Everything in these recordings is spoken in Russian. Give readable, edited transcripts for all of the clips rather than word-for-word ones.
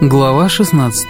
Глава 16.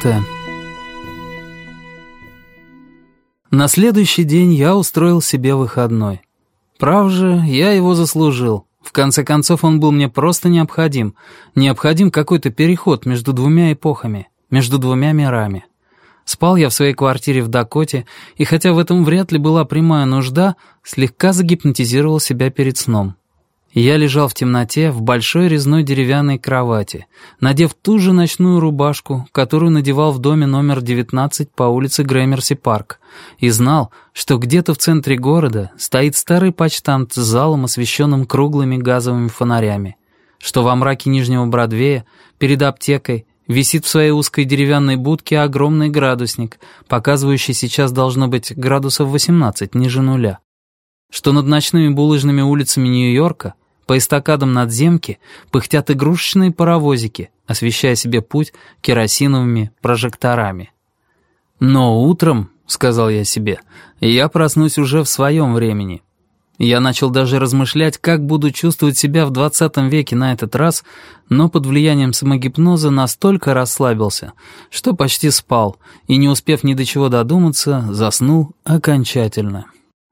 На следующий день я устроил себе выходной. Прав же, я его заслужил. В конце концов, он был мне просто необходим. Необходим какой-то переход между двумя эпохами, между двумя мирами. Спал я в своей квартире в Дакоте, и хотя в этом вряд ли была прямая нужда, слегка загипнотизировал себя перед сном. Я лежал в темноте в большой резной деревянной кровати, надев ту же ночную рубашку, которую надевал в доме номер 19 по улице Грэмерси-парк, и знал, что где-то в центре города стоит старый почтамт с залом, освещенным круглыми газовыми фонарями, что во мраке Нижнего Бродвея, перед аптекой, висит в своей узкой деревянной будке огромный градусник, показывающий сейчас должно быть градусов 18 ниже нуля, что над ночными булыжными улицами Нью-Йорка по эстакадам надземки пыхтят игрушечные паровозики, освещая себе путь керосиновыми прожекторами. «Но утром, — сказал я себе, — я проснусь уже в своем времени». Я начал даже размышлять, как буду чувствовать себя в 20 веке на этот раз, но под влиянием самогипноза настолько расслабился, что почти спал, и, не успев ни до чего додуматься, заснул окончательно.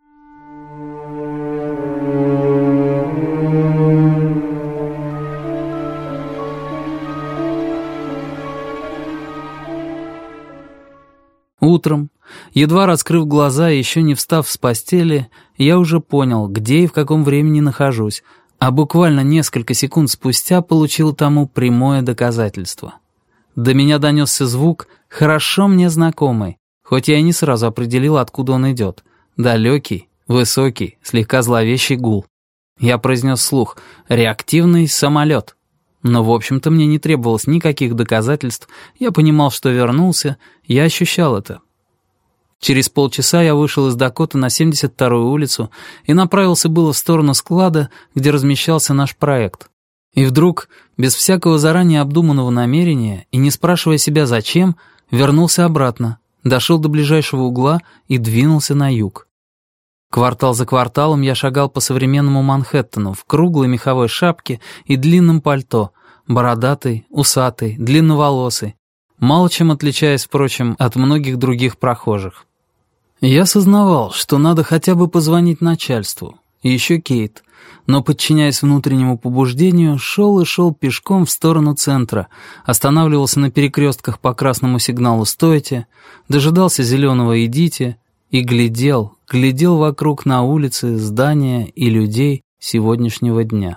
Утром, едва раскрыв глаза и еще не встав с постели, я уже понял, где и в каком времени нахожусь, а буквально несколько секунд спустя получил тому прямое доказательство. До меня донесся звук, хорошо мне знакомый, хоть я и не сразу определил, откуда он идет. Далекий, высокий, слегка зловещий гул. Я произнес вслух «реактивный самолет». Но, в общем-то, мне не требовалось никаких доказательств, я понимал, что вернулся, я ощущал это. Через полчаса я вышел из Дакоты на 72-ю улицу и направился было в сторону склада, где размещался наш проект. И вдруг, без всякого заранее обдуманного намерения и не спрашивая себя зачем, вернулся обратно, дошел до ближайшего угла и двинулся на юг. Квартал за кварталом я шагал по современному Манхэттену в круглой меховой шапке и длинном пальто, бородатый, усатый, длинноволосый, мало чем отличаясь, впрочем, от многих других прохожих. Я сознавал, что надо хотя бы позвонить начальству, и еще Кейт, но, подчиняясь внутреннему побуждению, шел и шел пешком в сторону центра, останавливался на перекрестках по красному сигналу «Стойте», дожидался зеленого «Идите», и глядел вокруг на улицы, здания и людей сегодняшнего дня.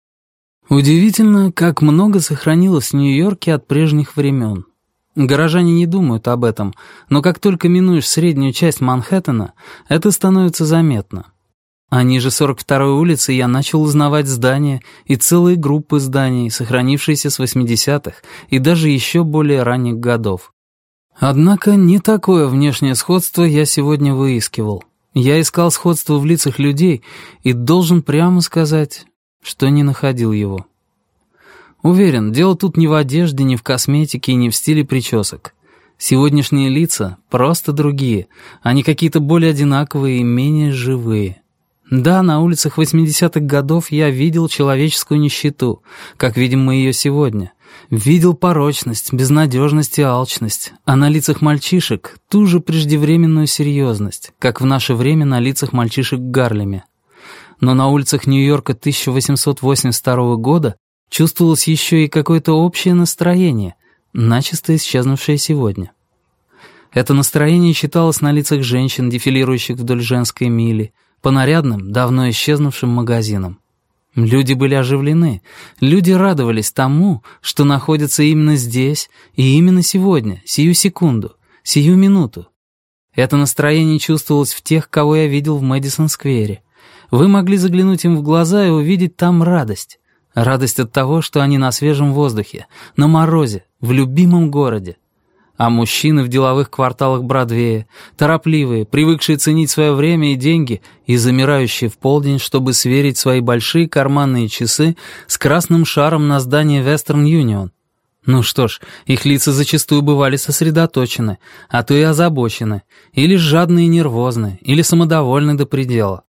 Удивительно, как много сохранилось в Нью-Йорке от прежних времен. Горожане не думают об этом, но как только минуешь среднюю часть Манхэттена, это становится заметно. А ниже 42-й улицы я начал узнавать здания и целые группы зданий, сохранившиеся с 80-х и даже еще более ранних годов. Однако не такое внешнее сходство я сегодня выискивал. Я искал сходство в лицах людей и должен прямо сказать, что не находил его. Уверен, дело тут не в одежде, не в косметике и не в стиле причесок. Сегодняшние лица просто другие, они какие-то более одинаковые и менее живые. Да, на улицах 80-х годов я видел человеческую нищету, как видим мы ее сегодня. Видел порочность, безнадежность и алчность, а на лицах мальчишек ту же преждевременную серьезность, как в наше время на лицах мальчишек в Гарлеме. Но на улицах Нью-Йорка 1882 года чувствовалось еще и какое-то общее настроение, начисто исчезнувшее сегодня. Это настроение читалось на лицах женщин, дефилирующих вдоль женской мили, по нарядным, давно исчезнувшим магазинам. Люди были оживлены, люди радовались тому, что находятся именно здесь и именно сегодня, сию секунду, сию минуту. Это настроение чувствовалось в тех, кого я видел в Мэдисон-сквере. Вы могли заглянуть им в глаза и увидеть там радость. Радость от того, что они на свежем воздухе, на морозе, в любимом городе. А мужчины в деловых кварталах Бродвея, торопливые, привыкшие ценить свое время и деньги и замирающие в полдень, чтобы сверить свои большие карманные часы с красным шаром на здании Western Union. Ну что ж, их лица зачастую бывали сосредоточены, а то и озабочены, или жадны и нервозны, или самодовольны до предела.